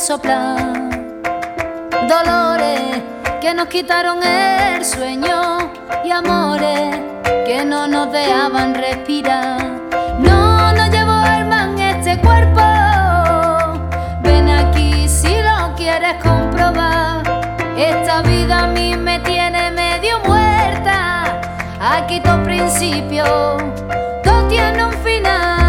soplar, dolores que nos quitaron el sueño y amores que no nos dejaban respirar. No nos llevó el man este cuerpo, ven aquí si lo quieres comprobar. Esta vida a mí me tiene medio muerta, aquí todo principio, todo tiene un final.